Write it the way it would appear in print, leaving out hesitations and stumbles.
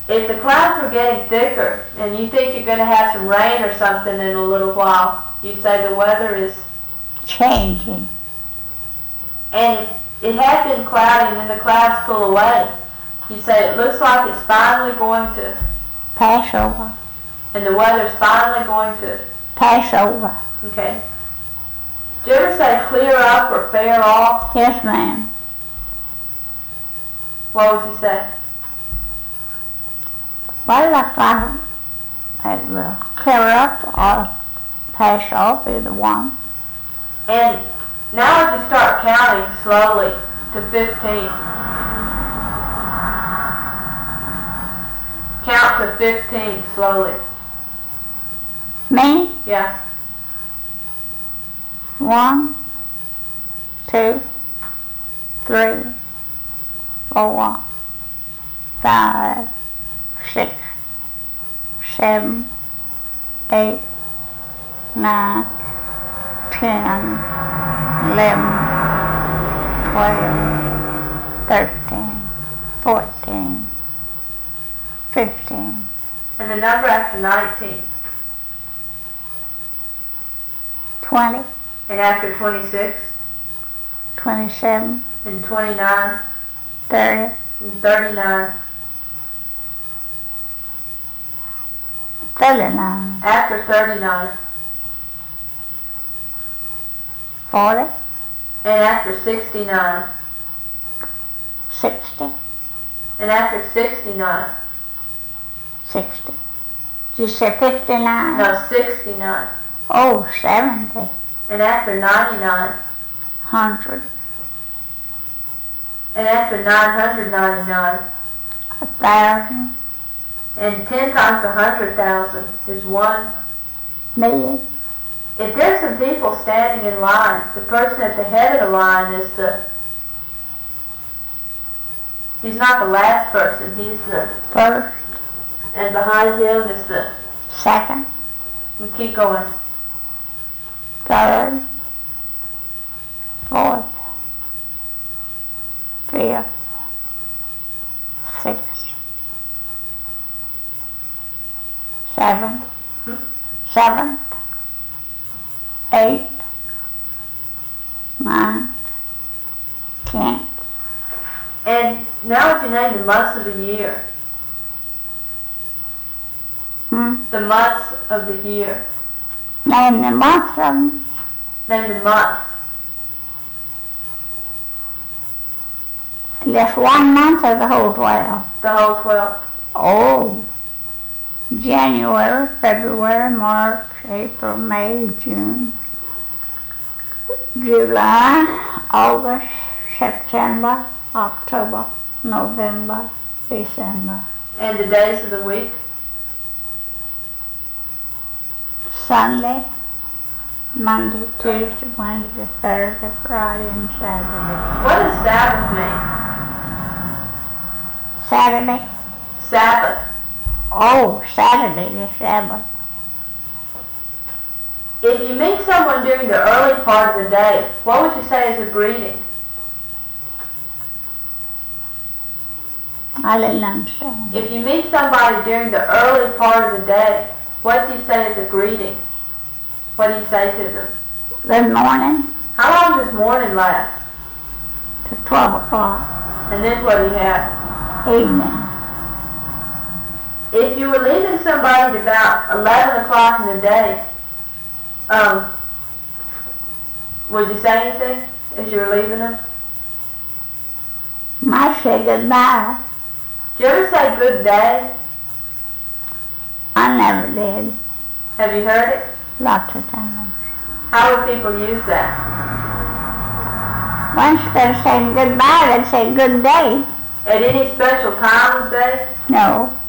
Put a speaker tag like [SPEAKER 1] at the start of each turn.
[SPEAKER 1] If the clouds were getting thicker and you think you're going to have some rain or something in a little while, you say the weather is
[SPEAKER 2] changing.
[SPEAKER 1] And it had been cloudy and then the clouds pull away. You say it looks like it's finally going to
[SPEAKER 2] pass over.
[SPEAKER 1] And the weather's finally going to
[SPEAKER 2] pass over.
[SPEAKER 1] Okay. Do you ever say clear up or fair off?
[SPEAKER 2] Yes, ma'am.
[SPEAKER 1] What would you say?
[SPEAKER 2] Well, like it will clear up or pass off, either one.
[SPEAKER 1] And now if you start counting slowly to 15. Count to 15 slowly.
[SPEAKER 2] Me?
[SPEAKER 1] Yeah.
[SPEAKER 2] 1, 2, 3, 4, 5, 6, 7, 8, 9, 10, 11, 12, 13, 14, 15.
[SPEAKER 1] And the number after 19.
[SPEAKER 2] 20.
[SPEAKER 1] And after 26.
[SPEAKER 2] 27.
[SPEAKER 1] And 29.
[SPEAKER 2] 30.
[SPEAKER 1] And 39.
[SPEAKER 2] 39.
[SPEAKER 1] After 39.
[SPEAKER 2] 40.
[SPEAKER 1] And after 69.
[SPEAKER 2] 60.
[SPEAKER 1] And after 69.
[SPEAKER 2] 60. Did you say 59?
[SPEAKER 1] No, 69.
[SPEAKER 2] Oh, 70.
[SPEAKER 1] And after 99.
[SPEAKER 2] 100.
[SPEAKER 1] And after 999.
[SPEAKER 2] 1,000.
[SPEAKER 1] And 10 times 100,000 is 1
[SPEAKER 2] million.
[SPEAKER 1] If there's some people standing in line, the person at the head of the line is he's not the last person, he's the
[SPEAKER 2] first.
[SPEAKER 1] And behind him is the
[SPEAKER 2] second.
[SPEAKER 1] We keep going.
[SPEAKER 2] Third. Fourth. Fifth. Sixth. Seventh. Seventh. Eighth. Ninth. 10th.
[SPEAKER 1] And now if you name the months of the year. The months of the year.
[SPEAKER 2] Name the months of them.
[SPEAKER 1] Name the months.
[SPEAKER 2] Just one month or the whole 12?
[SPEAKER 1] The whole 12.
[SPEAKER 2] Oh. January, February, March, April, May, June, July, August, September, October, November, December.
[SPEAKER 1] And the days of the week?
[SPEAKER 2] Sunday, Monday, Tuesday, Wednesday, Thursday, Friday, and Saturday.
[SPEAKER 1] What does Sabbath mean?
[SPEAKER 2] Saturday?
[SPEAKER 1] Sabbath.
[SPEAKER 2] Oh, Saturday is Sabbath.
[SPEAKER 1] If you meet someone during the early part of the day, what would you say is a greeting?
[SPEAKER 2] I didn't understand.
[SPEAKER 1] If you meet somebody during the early part of the day, what do you say is a greeting? What do you say to them?
[SPEAKER 2] Good morning.
[SPEAKER 1] How long does morning last?
[SPEAKER 2] To 12 o'clock.
[SPEAKER 1] And then what do you have?
[SPEAKER 2] Evening.
[SPEAKER 1] If you were leaving somebody at about 11 o'clock in the day, would you say anything as you were leaving them?
[SPEAKER 2] Might say goodbye.
[SPEAKER 1] Do you ever say good day?
[SPEAKER 2] I never did.
[SPEAKER 1] Have you heard it?
[SPEAKER 2] Lots of times.
[SPEAKER 1] How would people use that?
[SPEAKER 2] Once instead of saying goodbye, they'd say good day.
[SPEAKER 1] At any special time of day?
[SPEAKER 2] No.